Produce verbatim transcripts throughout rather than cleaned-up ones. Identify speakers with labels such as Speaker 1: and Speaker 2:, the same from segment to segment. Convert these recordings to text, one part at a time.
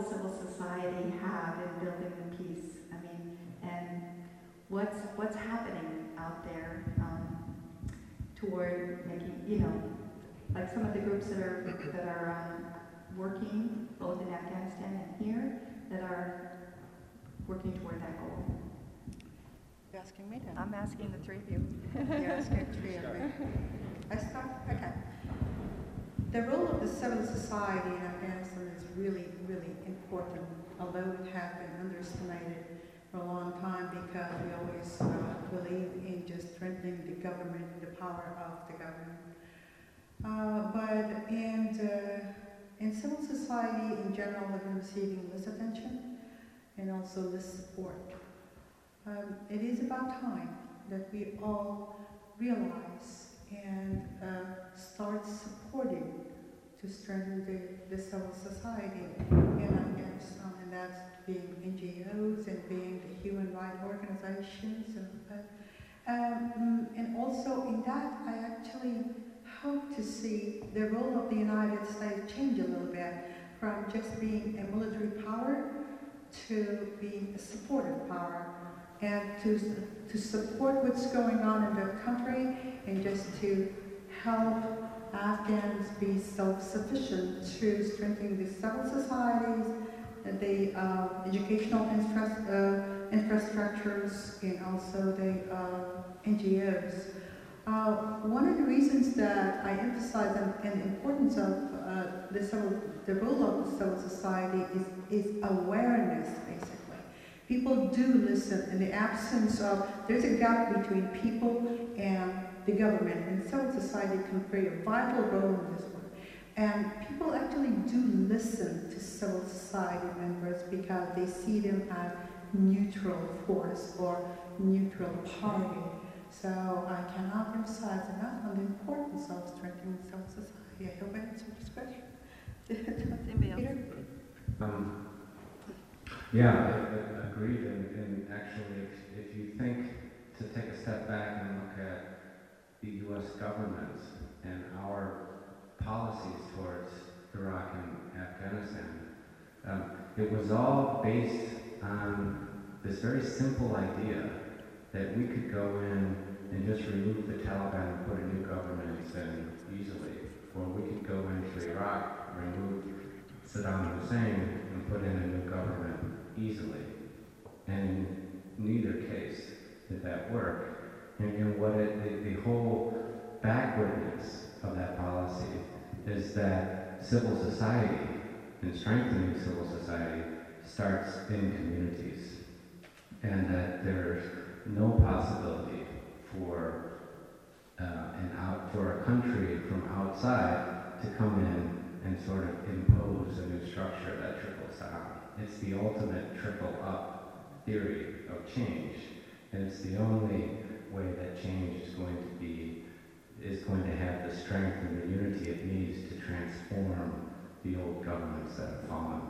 Speaker 1: will civil society have in building the peace? I mean, and what's what's happening out there um, toward making, you know, like some of the groups that are that are um, working both in Afghanistan and here that are working toward that goal.
Speaker 2: You're asking me to?
Speaker 3: I'm asking the three of you.
Speaker 2: You're asking three of me. I start? Okay. The role of the civil society in Afghanistan is really, really important, although it has been underestimated for a long time because we always uh, believe in just strengthening the government, the power of the government. Uh, but in, uh, in civil society in general, have been receiving less attention and also less support. Um, it is about time that we all realize and uh, start supporting to strengthen the, the civil society in Afghanistan, and that's being N G Os and being the human rights organizations. And, uh, um, and also in that, I actually hope to see the role of the United States change a little bit from just being a military power to being a supportive power, and to, to support what's going on in the country and just to help Afghans be self-sufficient through strengthening the civil societies, the uh, educational infra- uh, infrastructures, and also the uh, N G Os. Uh, one of the reasons that I emphasize on, on the importance of uh, the, civil, the role of the civil society is, is awareness, basically. People do listen in the absence of, there's a gap between people and the government, and civil society can play a vital role in this one. And people actually do listen to civil society members because they see them as neutral force or neutral party. So I cannot emphasize enough on the importance of strengthening civil society. I hope I answered this question. Peter?
Speaker 4: Um, yeah, I, I agreed, and, and actually, if, if you think to take a step back and look at the U S government and our policies towards Iraq and Afghanistan, um, it was all based on this very simple idea that we could go in and just remove the Taliban and put a new government in easily, or we could go into Iraq, remove Saddam Hussein, and put in a new government easily. And in neither case did that work. And, and what it, the, the whole backwardness of that policy is that civil society and strengthening civil society starts in communities, and that there's no possibility for uh, an out for a country from outside to come in and sort of impose a new structure that trickles down. It's the ultimate trickle-up theory of change, and it's the only way that change is going to be, is going to have the strength and the unity it needs to transform the old governments that have fallen.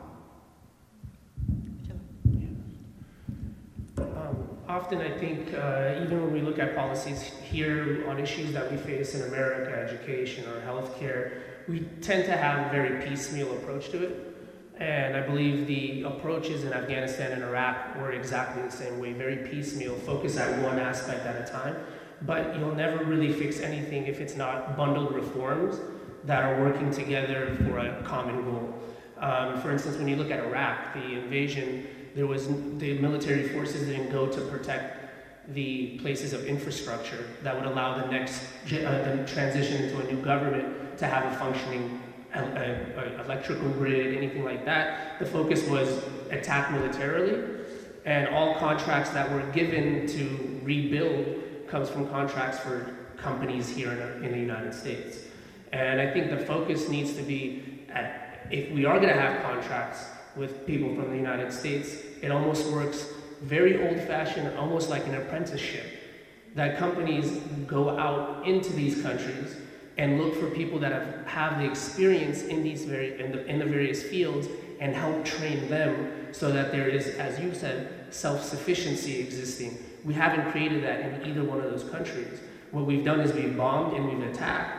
Speaker 5: Um, often I think, uh, even when we look at policies here on issues that we face in America, education or healthcare, we tend to have a very piecemeal approach to it. And I believe the approaches in Afghanistan and Iraq were exactly the same way, very piecemeal, focus at one aspect at a time. But you'll never really fix anything if it's not bundled reforms that are working together for a common goal. Um, for instance, when you look at Iraq, the invasion, there was the military forces didn't go to protect the places of infrastructure that would allow the next uh, the transition into a new government to have a functioning uh, uh, electrical grid, anything like that. The focus was attack militarily, and all contracts that were given to rebuild comes from contracts for companies here in, in the United States. And I think the focus needs to be, at, if we are going to have contracts with people from the United States, it almost works very old-fashioned, almost like an apprenticeship, that companies go out into these countries and look for people that have, have the experience in these very in the, in the various fields and help train them so that there is, as you said, self-sufficiency existing. We haven't created that in either one of those countries. What we've done is we've bombed and we've attacked,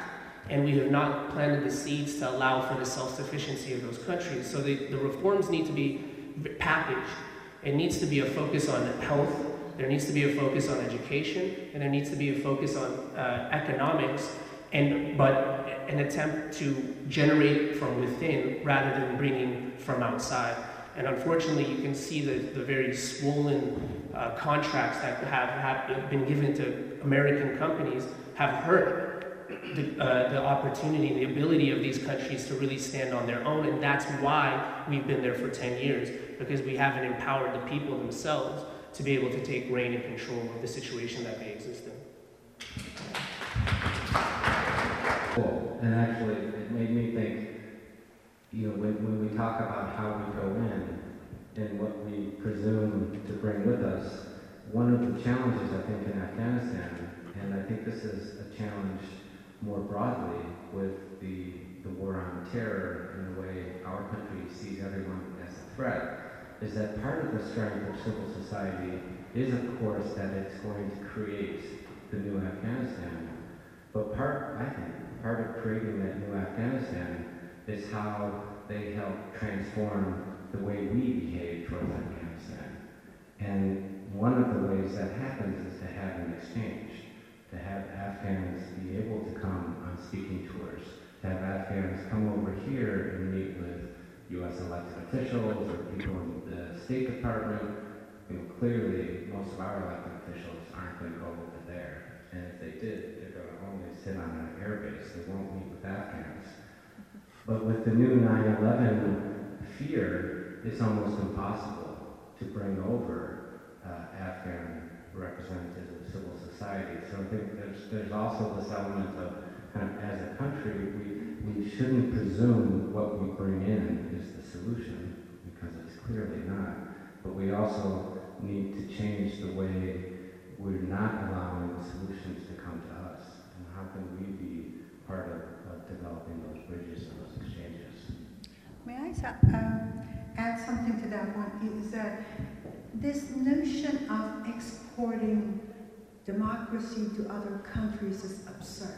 Speaker 5: and we have not planted the seeds to allow for the self-sufficiency of those countries. So the, the reforms need to be packaged. It needs to be a focus on health, there needs to be a focus on education, and there needs to be a focus on uh, economics, and but an attempt to generate from within rather than bringing from outside. And unfortunately, you can see the, the very swollen uh, contracts that have, have been given to American companies have hurt the, uh, the opportunity, the ability of these countries to really stand on their own. And that's why we've been there for ten years, because we haven't empowered the people themselves to be able to take reign and control of the situation that they exist in.
Speaker 4: Cool. And actually, it made me think, you know, when, when we talk about how we go in and what we presume to bring with us, one of the challenges, I think, in Afghanistan, and I think this is a challenge more broadly with the, the war on terror and the way our country sees everyone as a threat, is that part of the strength of civil society is, of course, that it's going to create the new Afghanistan. But part, I think, part of creating that new Afghanistan is how they help transform the way we behave towards Afghanistan. And one of the ways that happens is to have an exchange, to have Afghans be able to come on speaking tours, to have Afghans come over here and meet with U S elected officials or people in the State Department. You know, clearly, most of our elected officials aren't going to go over there. And if they did, they're going to only sit on an airbase. They won't meet with Afghans. But with the new nine eleven fear, it's almost impossible to bring over uh, Afghan representatives of civil society. So I think there's, there's also this element of, kind of, as a country, we, we shouldn't presume what we bring in is the solution, because it's clearly not. But we also need to change the way we're not allowing the solutions to come to us. And how can we be part of, of developing those bridges and those exchanges?
Speaker 2: May I sa- um, add something to that one? Is that this notion of exporting democracy to other countries is absurd.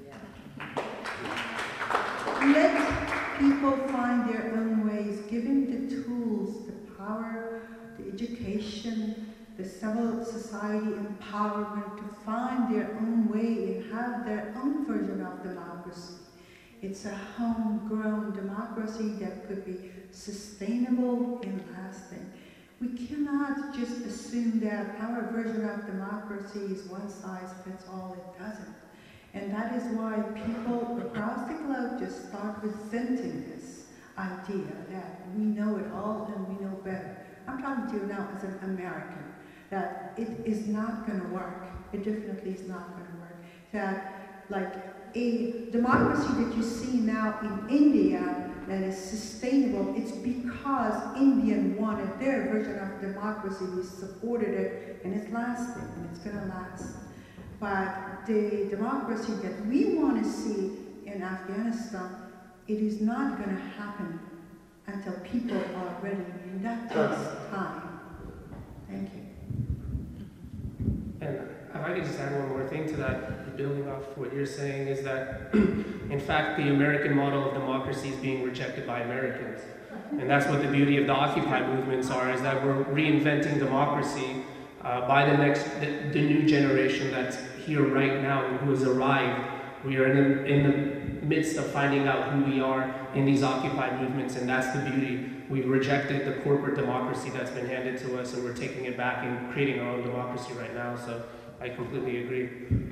Speaker 2: Let people find their own ways, giving the tools, the power, the education, the civil society empowerment to find their own way and have their own version of democracy. It's a homegrown democracy that could be sustainable and lasting. We cannot just assume that our version of democracy is one size fits all. It doesn't. And that is why people across the globe just start resenting this idea that we know it all and we know better. I'm talking to you now as an American, that it is not going to work. It definitely is not going to work. That, like, a democracy that you see now in India that is sustainable, it's because Indians wanted their version of democracy. We supported it, and it's lasting, and it's going to last. But the democracy that we want to see in Afghanistan, it is not going to happen until people are ready, and that takes time. Thank you.
Speaker 5: And if I could just add one more thing to that, building off what you're saying, is that, in fact, the American model of democracy is being rejected by Americans. And that's what the beauty of the Occupy movements are, is that we're reinventing democracy uh, by the next, the, the new generation that's here right now and who has arrived. We are in the, in the midst of finding out who we are in these Occupy movements, and that's the beauty. We've rejected the corporate democracy that's been handed to us, and we're taking it back and creating our own democracy right now, so I completely agree.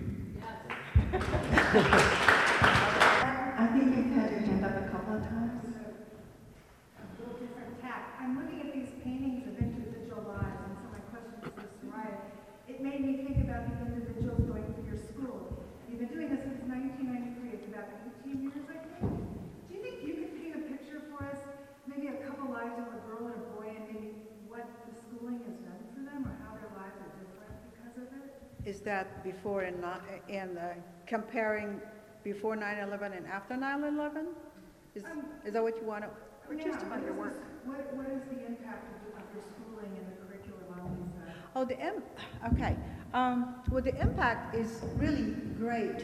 Speaker 1: I think you've had your hand up a couple of times.
Speaker 3: A little different tack. I'm looking at these paintings of individual lives, and so my question is this, Soraya. It made me think about the individuals going through your school. You've been doing this since nineteen ninety-three. It's about eighteen years, I think. Do you think you could paint a picture for us, maybe a couple lives of a girl and a boy, and maybe what the schooling has done for them, or how their lives are different because of it?
Speaker 2: Is that before and not, and uh, comparing before nine eleven and after nine eleven? Is,
Speaker 3: Um,
Speaker 2: is that what you want to, or
Speaker 3: Yeah,
Speaker 2: just about
Speaker 3: what
Speaker 2: your
Speaker 3: is
Speaker 2: work?
Speaker 3: this- What, what is the impact of, of your schooling and the curriculum on these? Uh,
Speaker 2: Oh, the im- okay. Um, well, the impact is really great.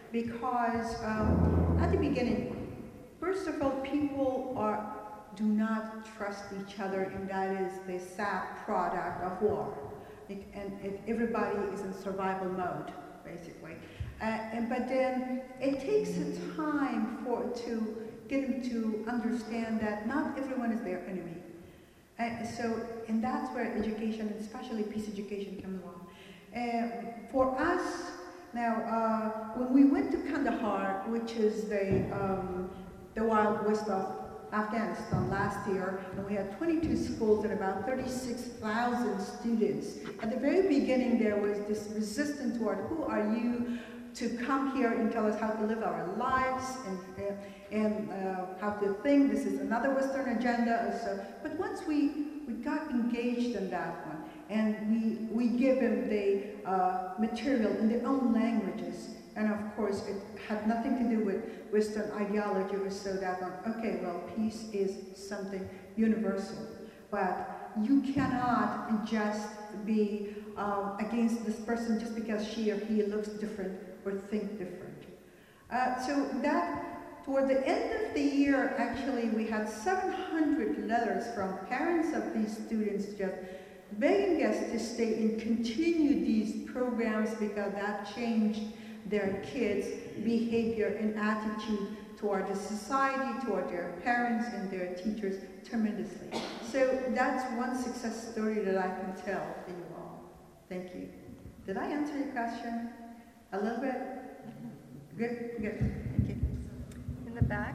Speaker 2: because um, at the beginning, first of all, people are do not trust each other, and that is the sad product of war. It, and it, everybody is in survival mode, basically. Uh, and, but then it takes a time for to get them to understand that not everyone is their enemy. Uh, so, and that's where education, especially peace education, comes along. Uh, for us, now, uh, when we went to Kandahar, which is the, um, the Wild West of Afghanistan last year, and we had twenty-two schools and about thirty-six thousand students. At the very beginning, there was this resistance toward who are you to come here and tell us how to live our lives and, uh, and uh, how to think. This is another Western agenda. So, but once we, we got engaged in that one, and we, we give them the uh, material in their own languages, and of course, it had nothing to do with Western ideology. It was so that, one, okay, well, peace is something universal, but you cannot just be um, against this person just because she or he looks different or think different. Uh, so that, toward the end of the year, actually, we had seven hundred letters from parents of these students just begging us to stay and continue these programs because that changed their kids' behavior and attitude toward the society, toward their parents and their teachers tremendously. So that's one success story that I can tell to you all. Thank you. Did I answer your question? A little bit? Good, good. Thank you.
Speaker 1: In the back?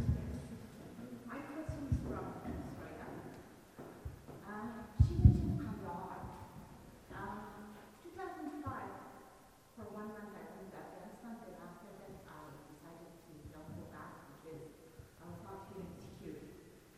Speaker 6: My question is from Soraya. Uh, she mentioned Kandahar. Um, two thousand five, for one month I went to Afghanistan, and after that I decided to don't go back because I was not feeling secure.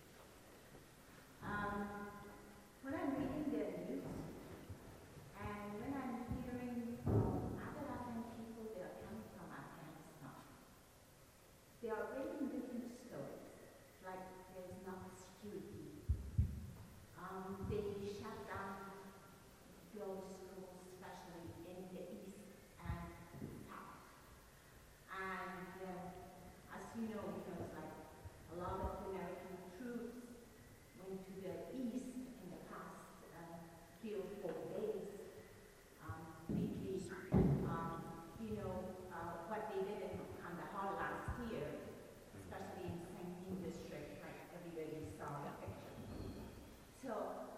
Speaker 6: Um, when I'm reading the news, and when I'm hearing um, other Afghan people, they are coming from Afghanistan. They are bringing different stories, like there's not security. Um, they shut down those schools, especially in the east and south. And uh, as you know, because like a lot of American troops went to the east in the past uh, three or four days, um, weekly. Um, you know uh, what they did in Kandahar last year, especially in Sangin district, like everybody saw the picture. So,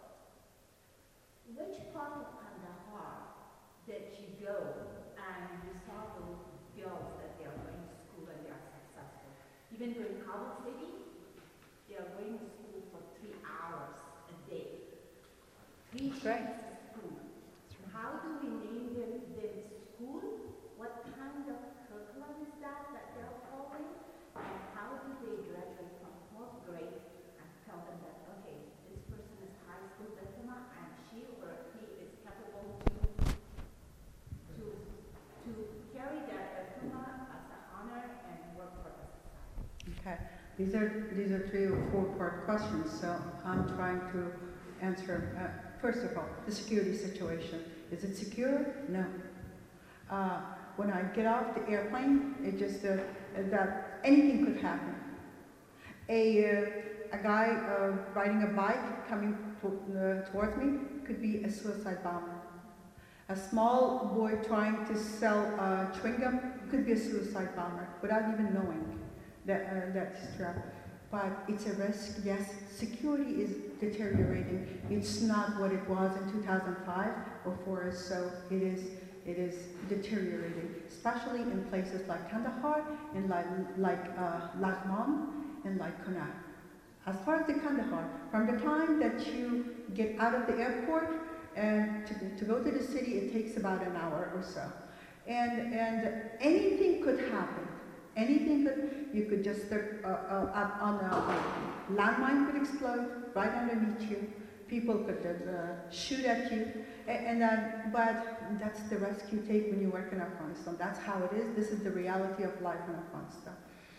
Speaker 6: which part of Kandahar did you go and you saw those girls that they are going to school and they are successful? Even though in Kabul City, they are going to school for three hours a day. Three
Speaker 2: Right.
Speaker 6: shifts of school. How do we name them, them school? What kind of curriculum is that that they're following? And how do they graduate from fourth grade and tell them that, okay, this person is high school diploma and she or he is capable to to to carry that diploma as an honor and work for the society?
Speaker 2: Okay. These are these are three or four part questions, so I'm trying to answer. Uh, first of all, the security situation. Is it secure? No. Uh, when I get off the airplane, it just uh, that anything could happen. A uh, a guy uh, riding a bike coming to, uh, towards me could be a suicide bomber. A small boy trying to sell uh, chewing gum could be a suicide bomber without even knowing that uh, that's true. But it's a risk. Yes, security is deteriorating. It's not what it was in two thousand five or four, so it is it is deteriorating, especially in places like Kandahar and like like uh, Laghman and like Kuna. As far as the Kandahar, from the time that you get out of the airport and to, to go to the city, it takes about an hour or so, and and anything could happen. Anything could, you could just start uh, uh, up on a uh, landmine could explode right underneath you. People could uh, shoot at you, and, and then, but that's the risk you take when you work in Afghanistan. That's how it is. This is the reality of life in Afghanistan.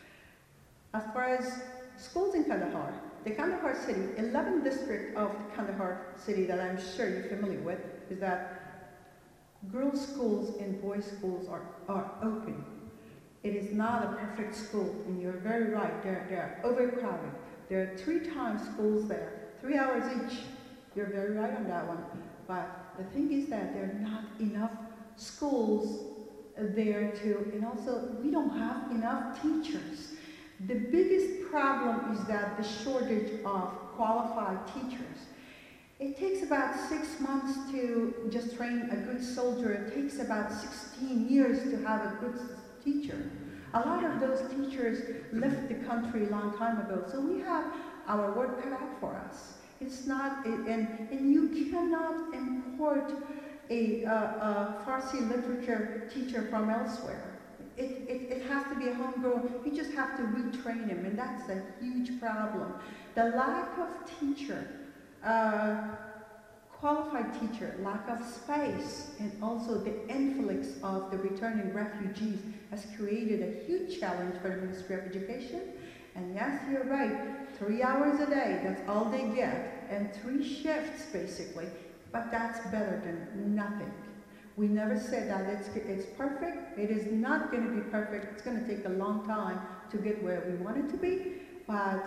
Speaker 2: As far as schools in Kandahar, the Kandahar city, eleventh district of Kandahar city that I'm sure you're familiar with, is that girls' schools and boys' schools are, are open. It is not a perfect school, and you're very right. They're, they're overcrowded. There are three times schools there, three hours each. You're very right on that one. But the thing is that there are not enough schools there to, and also we don't have enough teachers. The biggest problem is that the shortage of qualified teachers. It takes about six months to just train a good soldier. It takes about sixteen years to have a good teacher. A lot of those teachers left the country a long time ago, so we have our work cut out for us. It's not, and, and you cannot import a, uh, a Farsi literature teacher from elsewhere. It, it, it has to be a homegrown, you just have to retrain him, and that's a huge problem. The lack of teacher, uh, qualified teacher, lack of space, and also the influx of the returning refugees has created a huge challenge for the Ministry of Education. And yes, you're right, three hours a day, that's all they get, and three shifts basically, but that's better than nothing. We never said that it's, it's perfect. It is not going to be perfect. It's going to take a long time to get where we want it to be, but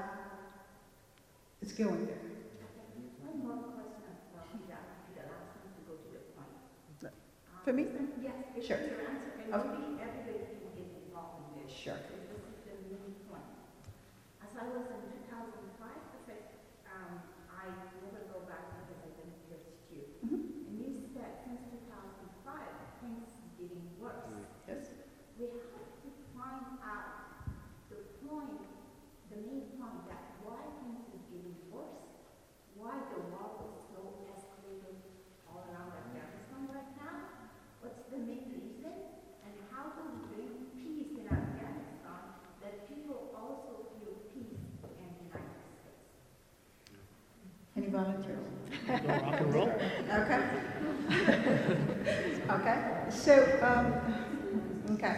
Speaker 2: it's going there.
Speaker 6: One more question about the, the last one to go to the point.
Speaker 2: For me?
Speaker 6: Um, yes, if
Speaker 2: Sure.
Speaker 6: your answer, and
Speaker 2: Okay.
Speaker 6: maybe everybody can get involved in this.
Speaker 2: Sure.
Speaker 6: Because this is the main point. As I was in two thousand five, I said, um, I never go back because I didn't pursue.
Speaker 2: Mhm.
Speaker 6: And you said since two thousand five, things is getting worse.
Speaker 2: Yes.
Speaker 6: We have to find out the point, the main point that why things is getting worse, why the war is so escalated all around Afghanistan right now, what's the main reason, and how do we bring peace in Afghanistan that people also feel peace in the United States?
Speaker 2: Any volunteers?
Speaker 5: Rock and roll.
Speaker 2: Okay. Okay. So, um, okay.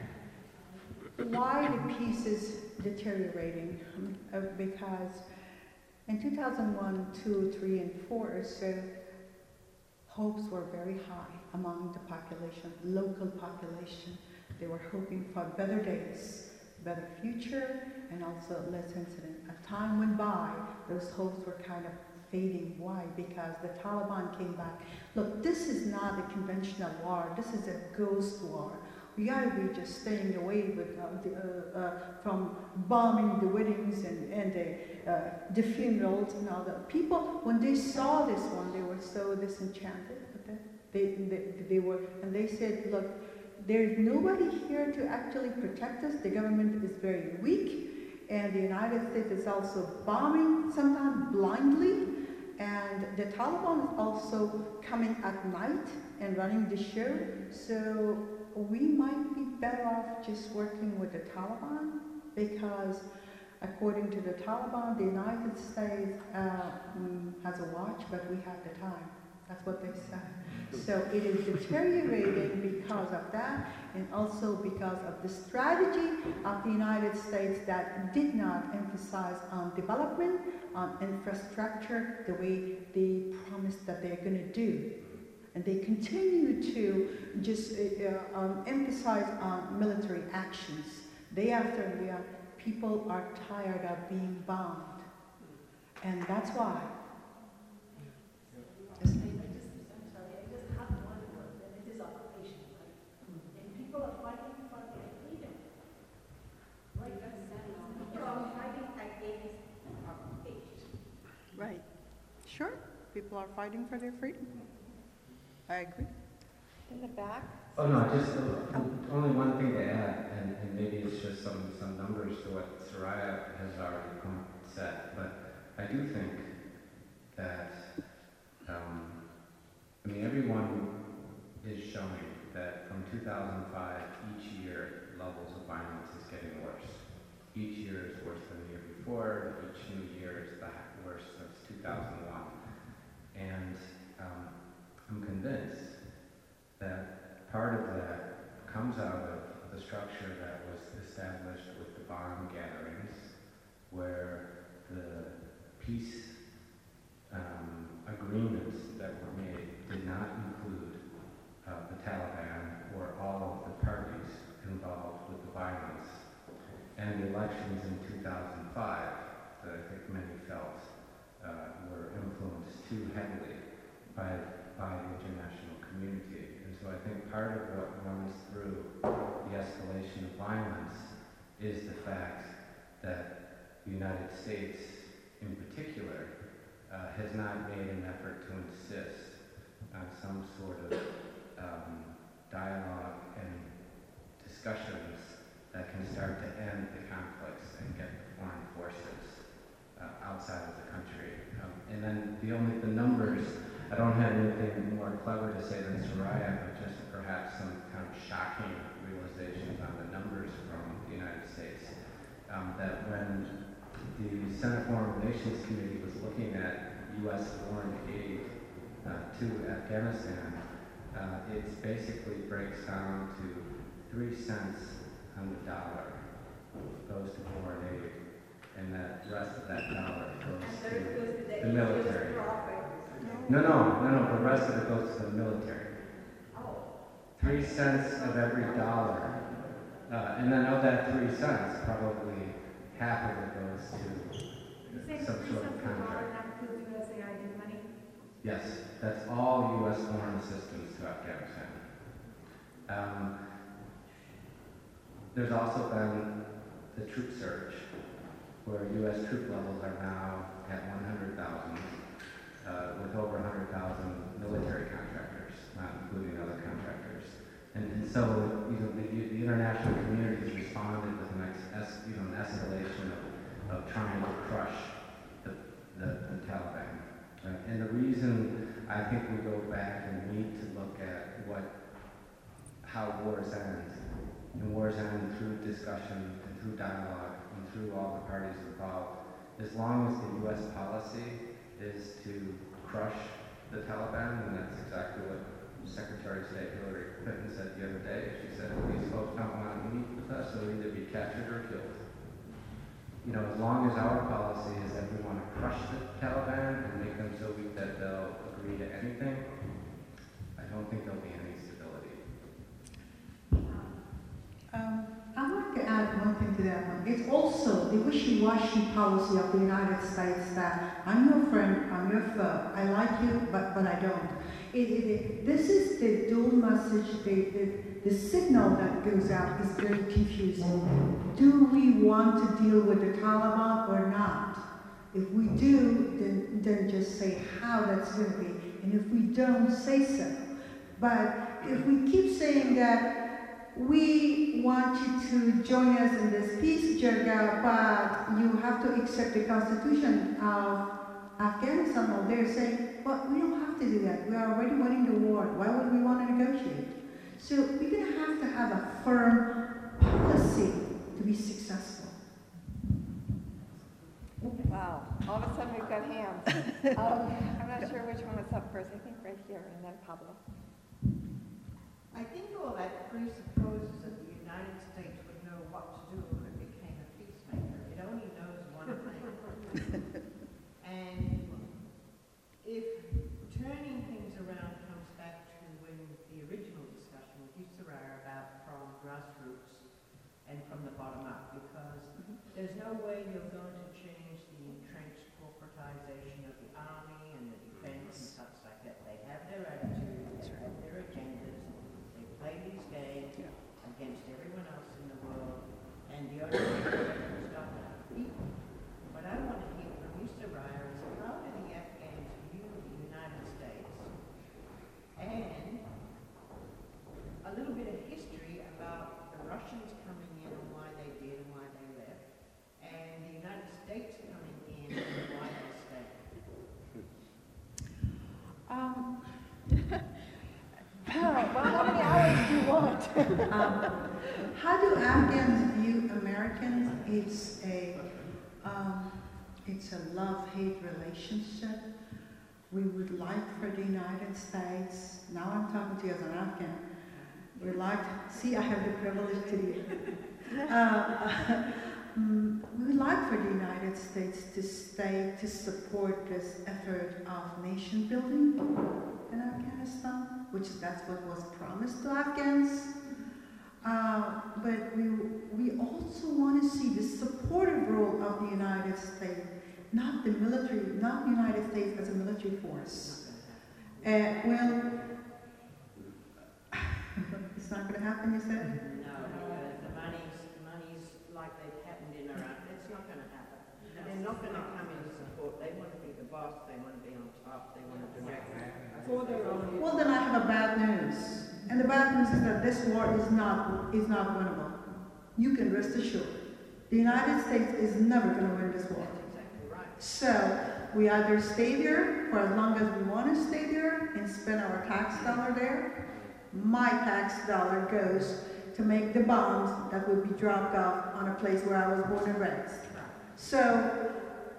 Speaker 2: Why the peace is deteriorating? Uh, because in two thousand one, two, three, and four or so, hopes were very high among the population, local population. They were hoping for better days, better future, and also less incident. As time went by, those hopes were kind of fading. Why? Because the Taliban came back. Look, this is not a conventional war. This is a ghost war. We gotta be just staying away with, uh, the, uh, uh, from bombing the weddings and, and the, uh, the funerals and all that. People, when they saw this one, they were so disenchanted with it. They, they, they were, and they said, look, there's nobody here to actually protect us. The government is very weak, and the United States is also bombing sometimes blindly, and the Taliban is also coming at night and running the show. So we might be better off just working with the Taliban, because according to the Taliban, the United States uh, mm, has a watch, but we have the time. That's what they say. So it is deteriorating because of that, and also because of the strategy of the United States that did not emphasize on development, on infrastructure, the way they promised that they're going to do. And they continue to just uh, um, emphasize on military actions. Day after day, people are tired of being bombed. And that's why. Yes. Right. Sure. People are fighting for their freedom. I agree.
Speaker 1: In the back?
Speaker 4: Oh, no, just uh, only one thing to add, and, and maybe it's just some, some numbers to what Soraya has already come said, but I do think that, um, I mean, everyone is showing that from two thousand five, each year, levels of violence is getting worse. Each year is worse than the year before, each new year is the worst since two thousand one. And um, I'm convinced that part of that comes out of the structure that was established with the bomb gatherings, where the peace elections in two thousand five that I think many felt uh, were influenced too heavily by, by the international community. And so I think part of what runs through the escalation of violence is the fact that the United States, in particular, uh, has not made an effort to insist on some sort of um, dialogue and discussions that can start to end the conflicts and get the foreign forces uh, outside of the country. Um, and then the only, the numbers, I don't have anything more clever to say than Soraya, but just perhaps some kind of shocking realizations on the numbers from the United States. Um, that when the Senate Foreign Relations Committee was looking at U S foreign aid uh, to Afghanistan, uh, it basically breaks down to three cents on the dollar goes to foreign aid, and that rest of that dollar goes to the military. No, no, no, no, the rest of it goes to the military. Three cents of every dollar. Uh, and then of that three cents, probably half of it goes to some sort of contract. Yes, that's all U S foreign assistance to Afghanistan. Um, there's also been the troop surge, where U S troop levels are now at one hundred thousand, uh, with over one hundred thousand military contractors, not including other contractors. And, and so, you know, the, the international community has responded with an, ex, you know, an escalation of, of trying to crush the, the, the Taliban. Uh, and the reason I think we go back and need to look at what, how wars end, and wars end through discussion and through dialogue and through all the parties involved. As long as the U S policy is to crush the Taliban, and that's exactly what Secretary of State Hillary Clinton said the other day. She said, these folks don't want to meet with us, they'll either be captured or killed. You know, as long as our policy is that we want to crush the Taliban and make them so weak that they'll agree to anything, I don't think there'll be any stability.
Speaker 2: Um, I'd like to add one thing to that one. It's also the wishy-washy policy of the United States that I'm your friend, I'm your foe, I like you, but, but I don't. It, it, it, this is the dual message, the, the, the signal that goes out is very confusing. Do we want to deal with the Taliban or not? If we do, then, then just say how that's going to be. And if we don't, say so. But if we keep saying that we want you to join us in this peace, Jirga, but you have to accept the constitution of Afghanistan, well, they're saying, well, we don't have to do that. We are already winning the war. Why would we want to negotiate? So we're going to have to have a firm policy to be successful.
Speaker 7: Wow, all of a sudden we've got hands. um, I'm not sure which one was up first. I think right here, and then Pablo.
Speaker 8: I think all that presupposes that the United States would know what to do if it became a peacemaker. It only knows one thing. And if turning things around comes back to when the original discussion with you, Soraya, about from grassroots and from the bottom up, because there's no way you're going to change the entrenched corporatization of the army and the defense and such like that. They have their attitudes, they have their agendas, they play these games against everyone else in the world, and the only way to stop it are people. What I want to hear from you, Soraya, is how do the Afghans view the United States, and a little bit of history about the Russians coming in and why they did and why they left, and the United States coming in and why they stayed.
Speaker 7: Um, well, how many hours do you want?
Speaker 2: um, how do Afghans view Americans? It's a um, it's a love-hate relationship. We would like for the United States, now I'm talking to you as an Afghan, we'd like, see I have the privilege to be, uh, um, we would like for the United States to stay, to support this effort of nation building in Afghanistan, which that's what was promised to Afghans. Uh, but we, we also want to see the supportive role of the United States, not the military, not the United States as a military force. Uh, well, it's not going to happen, you said?
Speaker 8: No, because the money's, the money's like they've happened in Iraq, it's not gonna happen. They're not gonna come in support, they want to be the boss, they want to be on top, they want to direct for their own.
Speaker 2: Well, then I have a bad news. And the bad news is that this war is not, is not winnable. You can rest assured. The United States is never going to win this war.
Speaker 8: That's exactly right.
Speaker 2: So, we either stay there for as long as we want to stay there and spend our tax dollar there. My tax dollar goes to make the bombs that would be dropped off on a place where I was born and raised. So,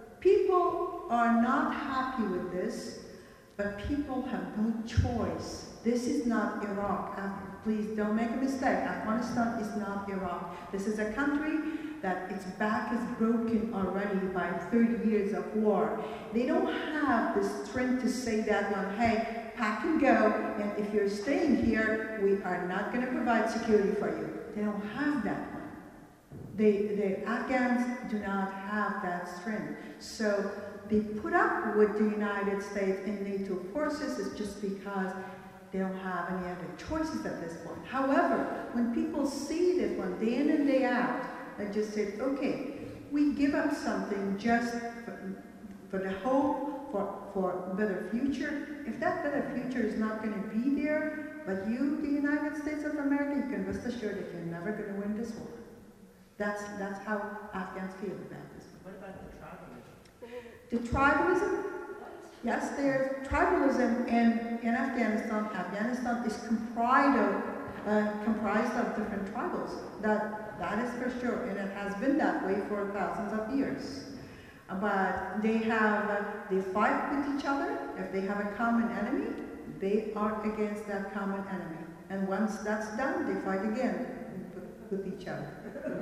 Speaker 2: people are not happy with this, but people have no choice. This is not Iraq. Uh, please don't make a mistake. Afghanistan is not Iraq. This is a country that its back is broken already by thirty years of war. They don't have the strength to say that one, hey, pack and go, and if you're staying here, we are not going to provide security for you. They don't have that one. They, the Afghans do not have that strength. So they put up with the United States and NATO forces is just because they don't have any other choices at this point. However, when people see this one day in and day out, they just say, okay, we give up something just for, for the hope for, for a better future. If that better future is not going to be there, but you, the United States of America, you can rest assured that you're never going to win this war. That's, that's how Afghans feel about this.
Speaker 8: What about the tribalism?
Speaker 2: The tribalism? Yes, there's tribalism in, in Afghanistan. Afghanistan is comprised of, uh, comprised of different tribals. That, that is for sure, and it has been that way for thousands of years. Uh, but they have, uh, they fight with each other. If they have a common enemy, they are against that common enemy. And once that's done, they fight again with, with each other.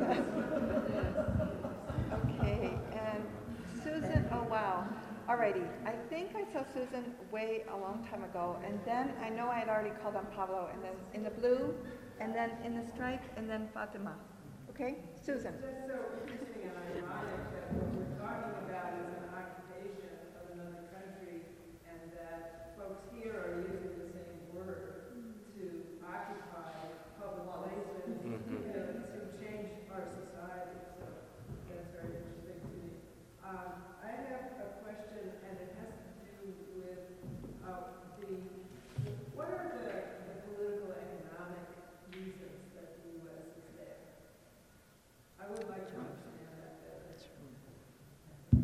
Speaker 7: Okay, and Susan, oh wow. Alrighty, I think I saw Susan way a long time ago, and then I know I had already called on Pablo, and then in the blue, and then in the stripe, and then Fatima. Okay, Susan.
Speaker 9: That's so interesting and ironic that what we're talking about is an occupation of another country, and that folks here are using the same word to occupy public places, you know, to change our society. So that's very interesting to me. Um, I have a question, and it has to do with uh, the, what are the, the political economic reasons that the U S is there? I would like to understand that better.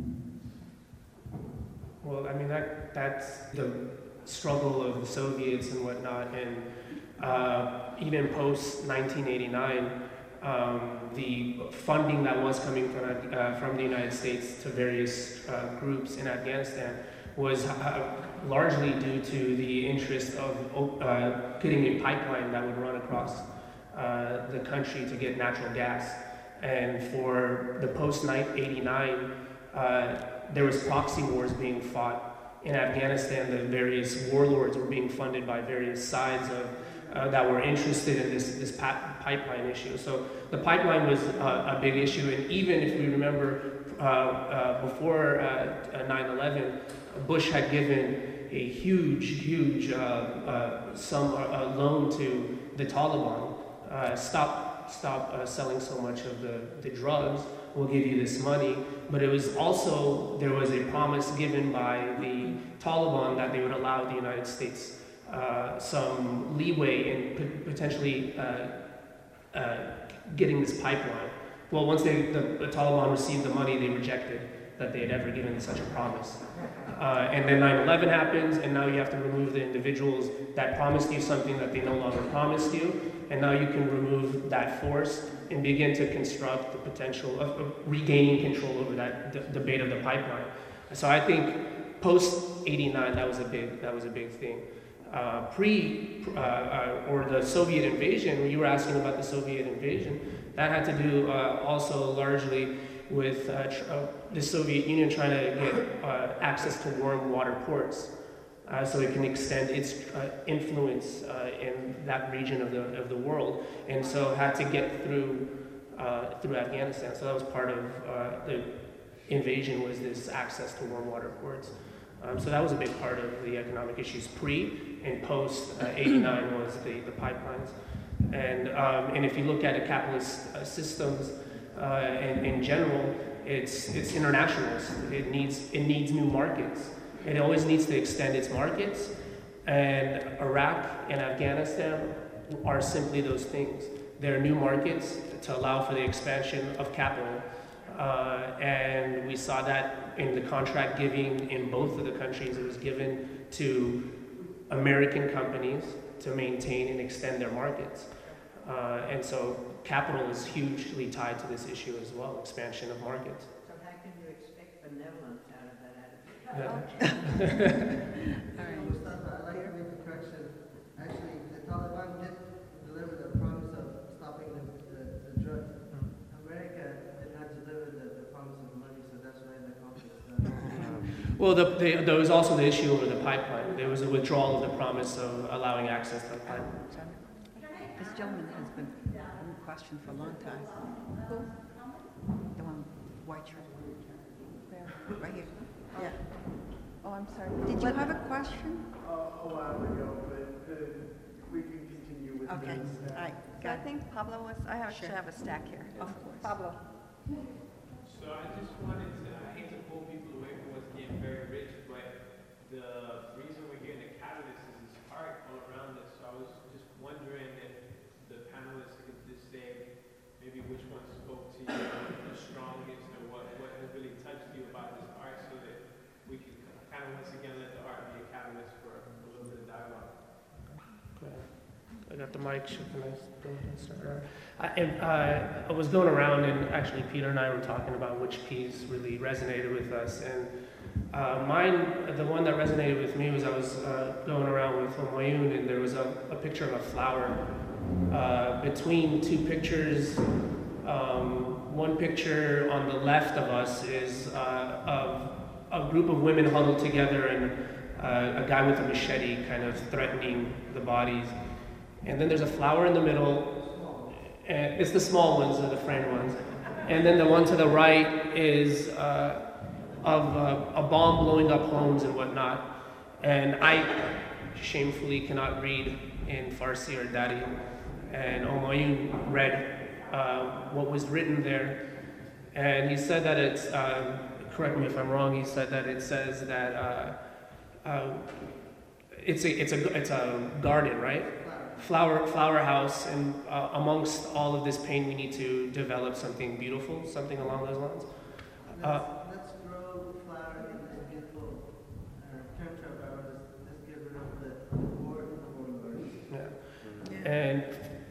Speaker 5: Well, I mean, that that's the struggle of the Soviets and whatnot, and uh, even post nineteen eighty-nine, um, the funding that was coming from uh, from the United States to various uh, groups in Afghanistan was uh, largely due to the interest of uh, getting a pipeline that would run across uh, the country to get natural gas. And for the post eighty-nine, uh, there was proxy wars being fought in Afghanistan. The various warlords were being funded by various sides of, uh, that were interested in this, this pa- pipeline issue. So the pipeline was uh, a big issue, and even if we remember uh, uh, before uh, nine eleven, Bush had given a huge, huge uh, uh, sum, uh, loan to the Taliban. Uh, stop stop uh, selling so much of the, the drugs, we'll give you this money. But it was also, there was a promise given by the Taliban that they would allow the United States uh, some leeway in p- potentially uh, uh, getting this pipeline. Well, once they, the, the Taliban received the money, they rejected that they had ever given such a promise. Uh, and then nine eleven happens, and now you have to remove the individuals that promised you something that they no longer promised you, and now you can remove that force and begin to construct the potential of, of regaining control over that d- debate of the pipeline. So I think post eighty-nine, that was a big that was a big thing. Uh, pre uh, uh, or the Soviet invasion, when you were asking about the Soviet invasion, that had to do uh, also largely with uh, tr- uh, the Soviet Union trying to get uh, access to warm water ports. Uh, uh, so it can extend its uh, influence uh, in that region of the of the world, and so had to get through uh, through Afghanistan. So that was part of uh, the invasion, was this access to warm water ports. Um, so that was a big part of the economic issues pre and post uh, eighty-nine was the, the pipelines. And, um, and if you look at a capitalist uh, systems uh, in, in general, it's, it's internationalist. It needs, it needs new markets. It always needs to extend its markets. And Iraq and Afghanistan are simply those things. They're new markets to allow for the expansion of capital. Uh, and we saw that in the contract giving in both of the countries. It was given to American companies to maintain and extend their markets. Uh, and so capital is hugely tied to this issue as well, expansion of markets.
Speaker 8: So how can you expect benevolence out of that attitude?
Speaker 5: Yeah.
Speaker 7: All right.
Speaker 10: Mustafa, I'd like to make a correction. Actually, the Taliban did deliver the promise of stopping the, the, the drugs. America did not deliver the, the promise of money, so that's why the conflict started.
Speaker 5: Well, the, the, there was also the issue over the pipeline. There was a withdrawal of the promise of allowing access to the pipeline.
Speaker 11: This gentleman has been one question for a long time. Who? The one white shirt.
Speaker 7: Where?
Speaker 11: Right here.
Speaker 7: Yeah. Oh, I'm sorry.
Speaker 2: Did you
Speaker 7: What-
Speaker 2: have a question?
Speaker 10: Uh, a while ago, but uh, we can continue with
Speaker 2: Okay,
Speaker 10: this.
Speaker 2: all right,
Speaker 7: So I
Speaker 2: got it.
Speaker 7: think Pablo was, I actually
Speaker 2: Sure.
Speaker 7: have a stack here.
Speaker 2: Of course.
Speaker 7: Pablo.
Speaker 12: So I just wanted to, I hate to pull people away from what's getting very rich, but the reason we're getting a catalyst is this art all around us. So I was just wondering if the panelists could just say maybe which one spoke to you the strongest, or what, what has really touched you about this art, so that we can kind of once again let the art be a catalyst for a little bit of dialogue.
Speaker 5: I got the mic. Should I go ahead and start? I, and, uh, I was going around, and actually Peter and I were talking about which piece really resonated with us. And uh, mine, the one that resonated with me was I was uh, going around with Humayun, and there was a, a picture of a flower. Uh, between two pictures, um, one picture on the left of us is uh, of a group of women huddled together, and uh, a guy with a machete kind of threatening the bodies. And then there's a flower in the middle, and it's the small ones, or the framed ones. And then the one to the right is uh, of uh, a bomb blowing up homes and whatnot. And I shamefully cannot read in Farsi or Dari. And Humayun read uh, what was written there. And he said that it's, uh, correct me if I'm wrong, he said that it says that uh, uh, it's, a, it's, a, it's a garden, right? Flower, flower house, and uh, amongst all of this pain, we need to develop something beautiful, something along those lines. Uh,
Speaker 10: Let's, let's grow flower in this beautiful uh, term trap hour. Let's, let's get rid of the, the board and the board.
Speaker 5: yeah. And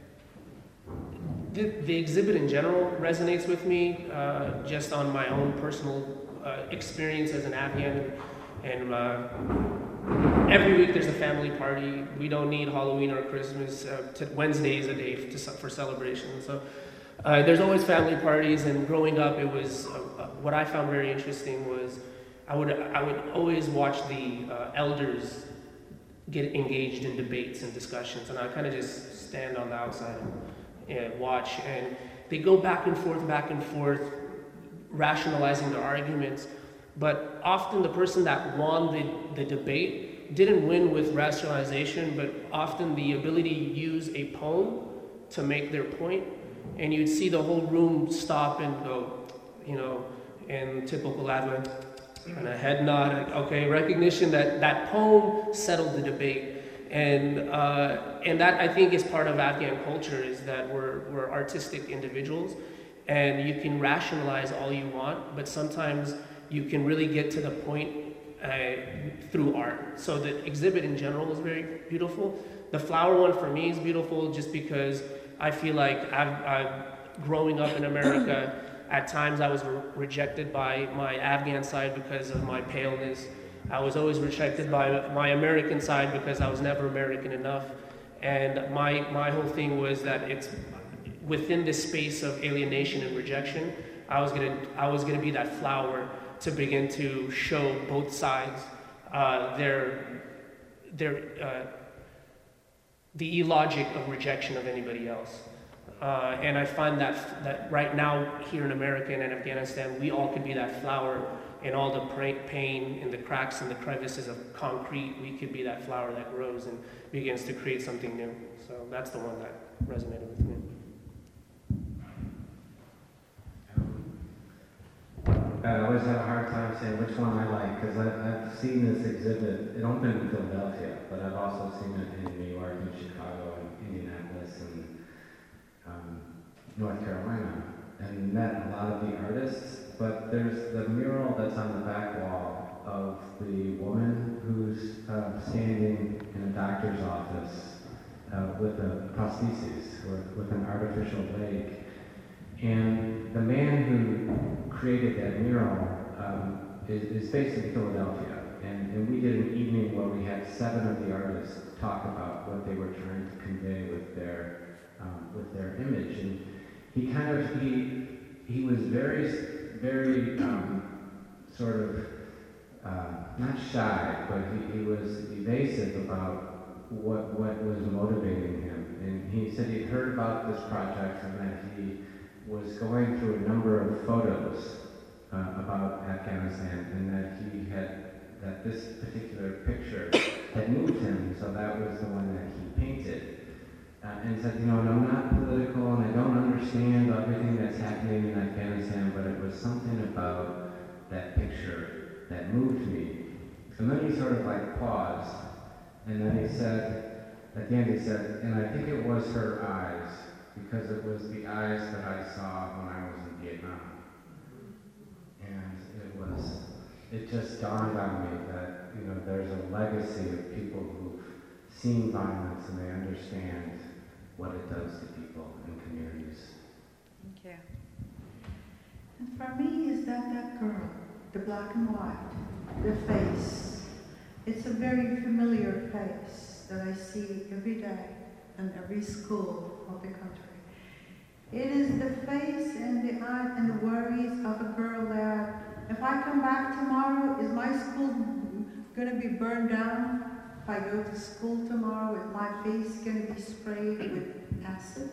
Speaker 5: the, the exhibit in general resonates with me, uh, just on my own personal uh, experience as an Afghan. And uh, every week there's a family party. We don't need Halloween or Christmas. Uh, to Wednesday is a day to, for celebration. So uh, there's always family parties. And growing up, it was uh, uh, what I found very interesting was I would I would always watch the uh, elders get engaged in debates and discussions, and I kind of just stand on the outside and, and watch. And they go back and forth, back and forth, rationalizing their arguments. But often the person that won the, the debate didn't win with rationalization, but often the ability to use a poem to make their point. And you'd see the whole room stop and go, you know, in typical Advent, and a head nod, like, okay, recognition that that poem settled the debate. And uh, and that, I think, is part of Afghan culture, is that we're, we're artistic individuals, and you can rationalize all you want, but sometimes you can really get to the point uh, through art. So the exhibit in general is very beautiful. The flower one for me is beautiful just because I feel like I've, I've growing up in America, at times I was re- rejected by my Afghan side because of my paleness. I was always rejected by my American side because I was never American enough. And my, my whole thing was that it's within this space of alienation and rejection, I was gonna, I was gonna be that flower to begin to show both sides uh, their their uh, the illogic of rejection of anybody else. Uh, and I find that that right now here in America and in Afghanistan, we all could be that flower in all the pra- pain, in the cracks and the crevices of concrete. We could be that flower that grows and begins to create something new. So that's the one that resonated with me.
Speaker 4: I always have a hard time saying which one I like, because I've seen this exhibit. It opened in Philadelphia, but I've also seen it in New York and Chicago and Indianapolis and um, North Carolina, and met a lot of the artists. But there's the mural that's on the back wall of the woman who's uh, standing in a doctor's office uh, with a prosthesis, or with an artificial leg. And the man who created that mural um, is, is based in Philadelphia. And, and we did an evening where we had seven of the artists talk about what they were trying to convey with their, um, with their image. And he kind of, he, he was very, very um, sort of, uh, not shy, but he, he was evasive about what, what was motivating him. And he said he'd heard about this project and that he was going through a number of photos uh, about Afghanistan, and that he had, that this particular picture had moved him, so that was the one that he painted. Uh, and he said, you know, and I'm not political, and I don't understand everything that's happening in Afghanistan, but it was something about that picture that moved me. And then he sort of like paused, and then he said, at the end he said, and I think it was her eyes, because it was the eyes that I saw when I was in Vietnam. And it was, it just dawned on me that, you know, there's a legacy of people who've seen violence and they understand what it does to people and communities.
Speaker 7: Thank you.
Speaker 2: And for me, is that that girl, the black and white, the face. It's a very familiar face that I see every day in every school of the country. It is the face and the eyes and the worries of a girl that, if I come back tomorrow, is my school going to be burned down? If I go to school tomorrow, is my face going to be sprayed with acid?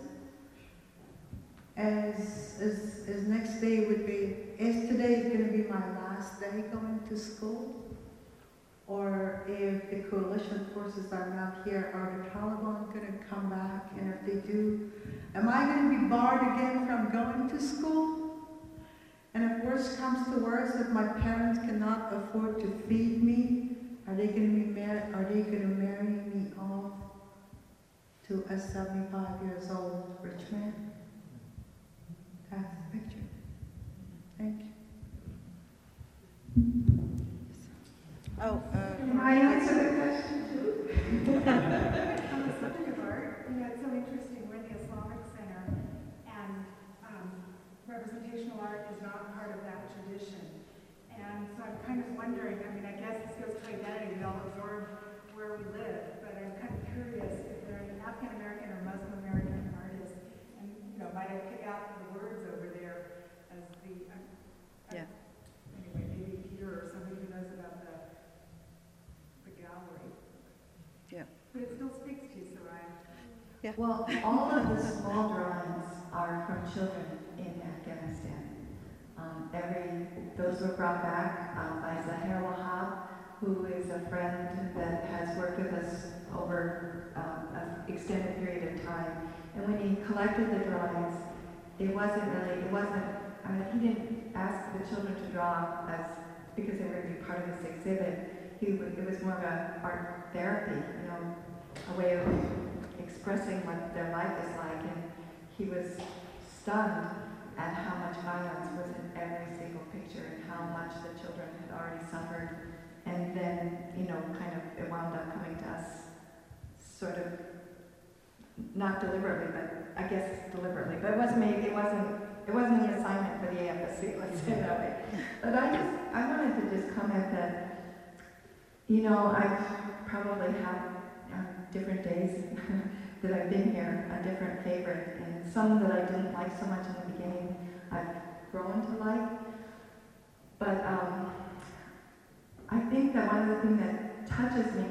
Speaker 2: As, as, as next day would be, as today is going to be my last day going to school? Or if the coalition forces are not here, are the Taliban going to come back? And if they do, am I going to be barred again from going to school? And if worse comes to worse, if my parents cannot afford to feed me, are they going to be mar- Are they going to marry me off to a seventy-five years old rich man? That's the picture. Thank you.
Speaker 7: Oh, uh,
Speaker 3: Can I answer the question too? On the subject of art, you know, it's so interesting. We're in the Islamic Center, and um, representational art is not part of that tradition. And so I'm kind of wondering, I mean, I guess this goes to identity, we all absorb where we live, but I'm kind of curious if there are any African American or Muslim American artists, and, you know, might I pick out the words over there as the, um,
Speaker 7: yeah.
Speaker 3: Anyway, maybe Peter or somebody who knows about the the gallery.
Speaker 7: Yeah.
Speaker 3: But it still speaks to you, Soraya.
Speaker 7: Yeah.
Speaker 1: Well, all of the small drawings are from children in Afghanistan. Um, every, those were brought back um, by Zahir Wahab, who is a friend that has worked with us over um, an extended period of time. And when he collected the drawings, it wasn't really, it wasn't, I mean, he didn't ask the children to draw as, because they were going to be part of this exhibit. He was, it was more of an art therapy, you know, a way of expressing what their life is like. And he was stunned at how much violence was in every single picture and how much the children had already suffered. And then, you know, kind of it wound up coming to us sort of, not deliberately, but I guess deliberately. But it wasn't made, it wasn't, it wasn't an assignment for the A F S C, let's say it that way. But I just, I wanted to just comment that, you know, I've probably had um, different days that I've been here, a different favorite, and some that I didn't like so much in the beginning, I've grown to like. But um, I think that one of the things that touches me about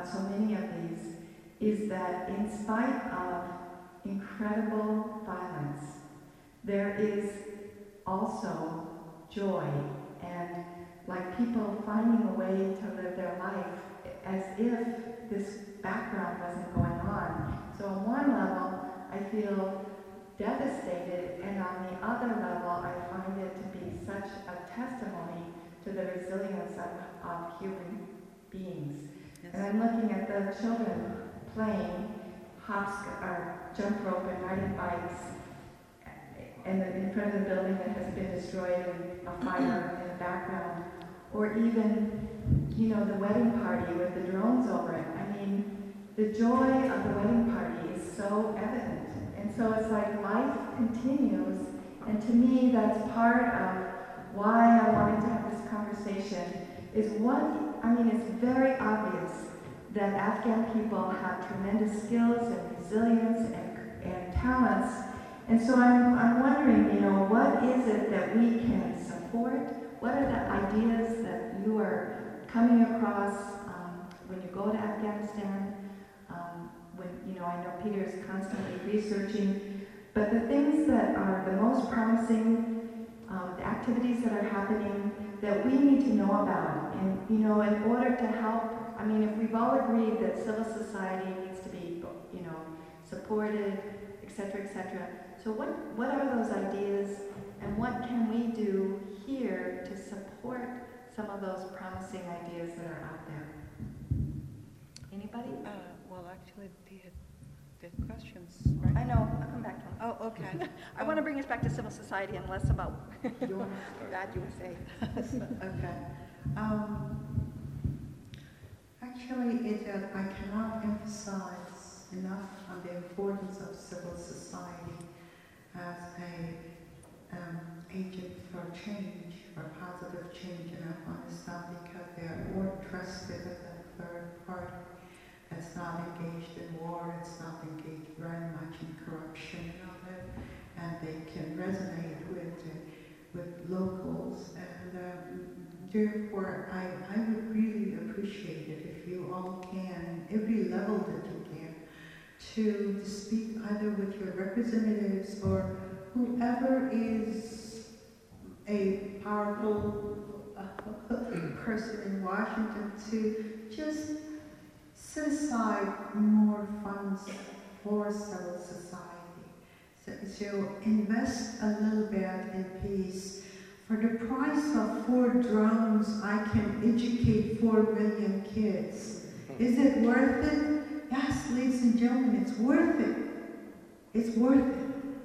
Speaker 1: so many of these is that in spite of incredible violence, there is also joy and like people finding a way to live their life as if this background wasn't going on. So on one level, I feel devastated, and on the other level, I find it to be such a testimony to the resilience of, of human beings.
Speaker 11: Yes.
Speaker 1: And I'm looking at the children playing hopscotch, or jump rope and riding bikes in, the, in front of the building that has been destroyed and a fire in the background. Or even, you know, the wedding party with the drones over it. I mean, the joy of the wedding party is so evident. And so it's like life continues. And to me, that's part of why I wanted to have this conversation is what, I mean, it's very obvious that Afghan people have tremendous skills and resilience and, and talents. And so I'm, I'm wondering, you know, what is it that we can support? What are the ideas that you are coming across um, when you go to Afghanistan? Um, when, you know, I know Peter is constantly researching, but the things that are the most promising, um, the activities that are happening that we need to know about, and, you know, in order to help, I mean, if we've all agreed that civil society needs to be, you know, supported, et cetera, et cetera. So what, what are those ideas, and what can we do here to support some of those promising ideas that are out there? Anybody?
Speaker 7: Uh, well, actually, the, the questions, right?
Speaker 1: I know, I'll come back to them.
Speaker 7: Oh, okay.
Speaker 1: I want to bring us back to civil society and less about that U S A.
Speaker 2: Okay. Um, actually, it, uh, I cannot emphasize enough on the importance of civil society as a um, agent for change, for positive change in Afghanistan, because they are more trusted as a third party that's not engaged in war, it's not engaged very much in corruption and all that, and they can resonate with uh, with locals, and um, therefore I, I would really appreciate it if you all can, every level that you can, to, to speak either with your representatives or whoever is a powerful uh, person in Washington to just set aside more funds for civil society. So, so invest a little bit in peace. For the price of four drones, I can educate four million kids. Is it worth it? Yes, ladies and gentlemen, it's worth it. It's worth it.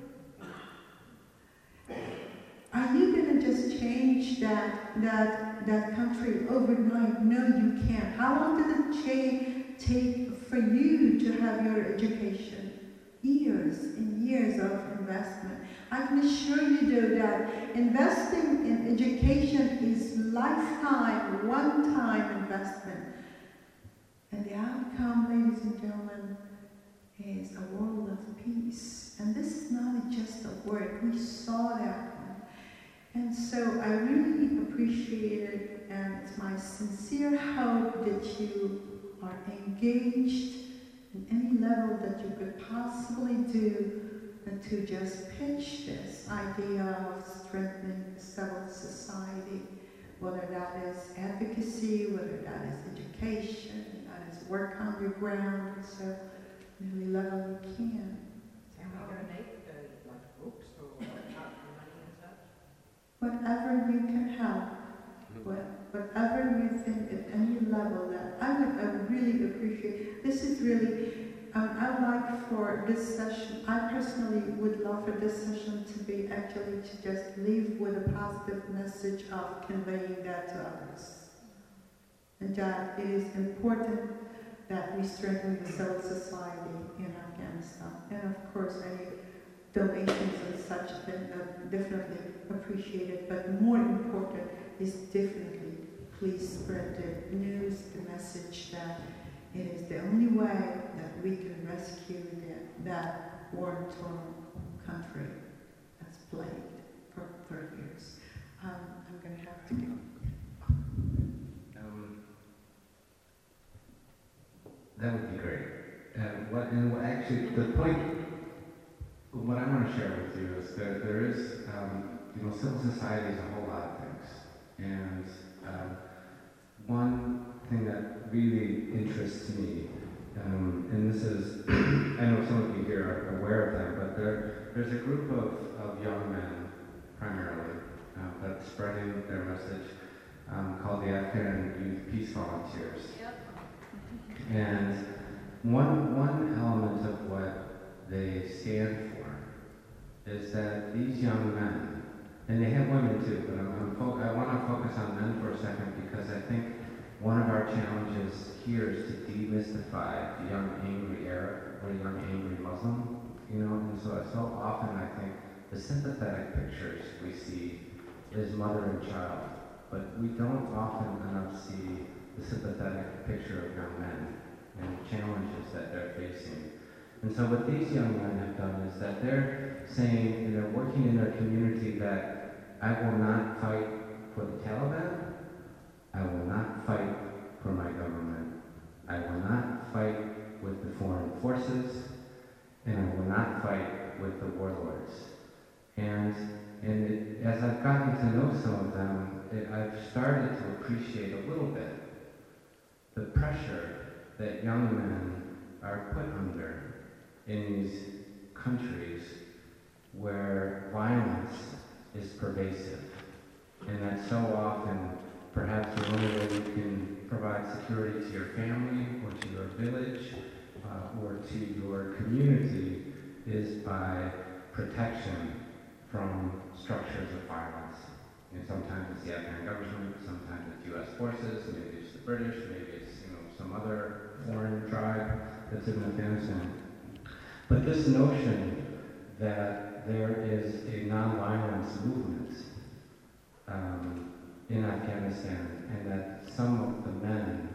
Speaker 2: Are you going to just change that, that, that country overnight? No, you can't. How long did it cha- take for you to have your education? Years and years of investment. I can assure you, though, that investing in education is lifetime, one-time investment. And the outcome, ladies and gentlemen, is a world of peace. And this is not just a word. We saw that. And so I really appreciate it, and it's my sincere hope that you are engaged in any level that you could possibly do and to just pitch this idea of strengthening civil society, whether that is advocacy, whether that is education, that is work on your ground, so any level you can.
Speaker 8: Can we donate uh, like books or money and such?
Speaker 2: Whatever you can help, what, whatever you think at any level that I would, I would really appreciate. This is really, um, I would like for this session, I personally would love for this session to be actually to just leave with a positive message of conveying that to others. And that it is important that we strengthen the civil society in Afghanistan. And of course, any donations and such then uh, definitely appreciated, but more important is definitely please spread the news, the message that it is the only way that we can rescue the, that war-torn country that's plagued for, for years. Um, I'm going to have to go.
Speaker 4: Um, that would be great. And what, and what actually, the point, what I want to share with you is that there is, um, you know, civil society is a whole lot of things. And um, one thing that really interests me, um, and this is, I know some of you here are aware of them, but there, there's a group of, of young men, primarily, uh, that's spreading their message, um, called the Afghan Youth Peace Volunteers.
Speaker 6: Yep.
Speaker 4: And one, one element of what they stand for is that these young men, and they have women too, but I'm, I'm fo- I want to focus on men for a second because I think one of our challenges here is to demystify the young angry Arab or young angry Muslim, you know, and so, so often I think the sympathetic pictures we see is mother and child, but we don't often enough see the sympathetic picture of young men and the challenges that they're facing. And so what these young men have done is that they're saying, and they're working in their community that I will not fight for the Taliban, I will not fight for my government, I will not fight with the foreign forces, and I will not fight with the warlords. And, and it, as I've gotten to know some of them, it, I've started to appreciate a little bit the pressure that young men are put under in these countries where violence is pervasive. And that so often, perhaps the only way you can provide security to your family or to your village uh, or to your community is by protection from structures of violence. And sometimes it's the Afghan government, sometimes it's U S forces, maybe it's the British, maybe it's you know some other foreign tribe that's in Afghanistan. But this notion that there is a nonviolence movement um, in Afghanistan and that some of the men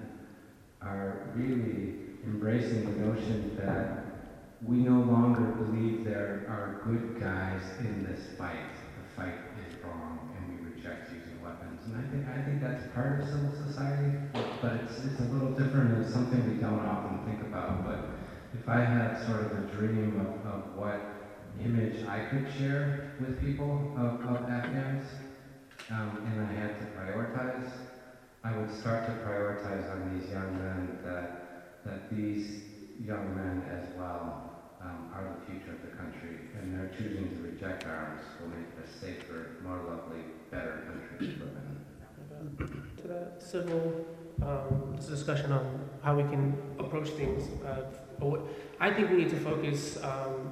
Speaker 4: are really embracing the notion that we no longer believe there are good guys in this fight. The fight is wrong and we reject using weapons. And I think I think that's part of civil society, but it's it's a little different. It's something we don't often think about. But if I had sort of a dream of, of what image I could share with people of, of Afghans, um, and I had to prioritize, I would start to prioritize on these young men that that these young men as well um, are the future of the country, and they're choosing to reject arms will make it a safer, more lovely, better country to live in.
Speaker 5: To that civil um, this discussion on how we can approach things. Uh, I think we need to focus. Um,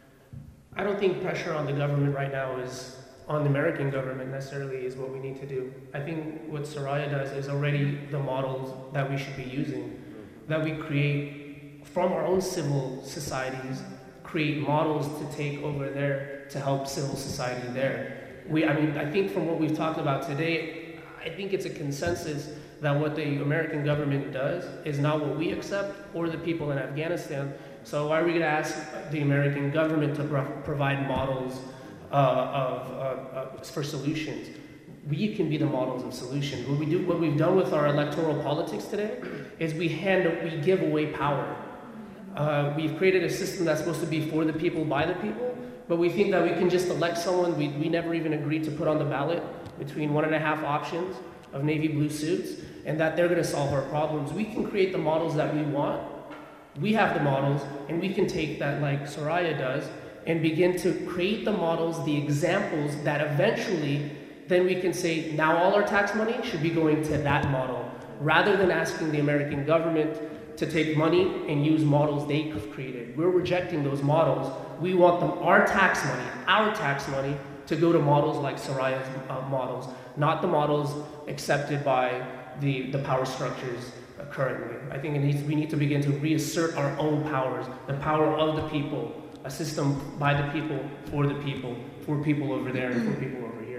Speaker 5: I don't think pressure on the government right now is on the American government necessarily is what we need to do. I think what Soraya does is already the models that we should be using, that we create from our own civil societies, create models to take over there to help civil society there. We, I mean, I think from what we've talked about today, I think it's a consensus that what the American government does is not what we accept or the people in Afghanistan. So why are we going to ask the American government to pro- provide models uh, of, uh, uh, for solutions? We can be the models of solutions. What we do, what we've done with our electoral politics today, is we hand, we give away power. Uh, we've created a system that's supposed to be for the people, by the people, but we think that we can just elect someone we, we never even agreed to put on the ballot between one and a half options of navy blue suits, and that they're going to solve our problems. We can create the models that we want. We have the models, and we can take that, like Soraya does, and begin to create the models, the examples that eventually then we can say, now all our tax money should be going to that model, rather than asking the American government to take money and use models they've created. We're rejecting those models. We want them, our tax money, our tax money, to go to models like Soraya's uh, models, not the models accepted by the, the power structures uh, currently. I think it needs, we need to begin to reassert our own powers, the power of the people, a system by the people, for the people, for people over there, and for people over here.